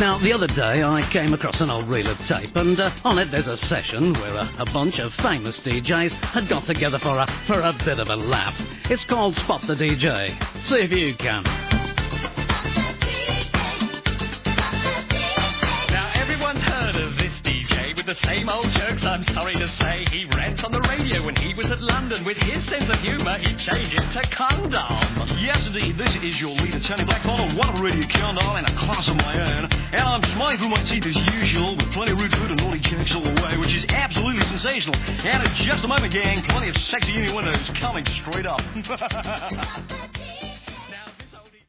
Now, the other day I came across an old reel of tape, and on it there's a session where a bunch of famous DJs had got together for a bit of a laugh. It's called Spot the DJ. See if you can. Now, everyone's heard of this DJ with the same old jokes, I'm sorry to say. He rants on the radio when he was at London. With his sense of humour, he changed it to condom. Yes, indeed. This is your leader, Tony Blackmore, on one radio countdown in a class of my own. And I'm smiling through my teeth as usual, with plenty of rude food and naughty jokes all the way, which is absolutely sensational. And in just a moment, gang, plenty of sexy innuendos coming straight up.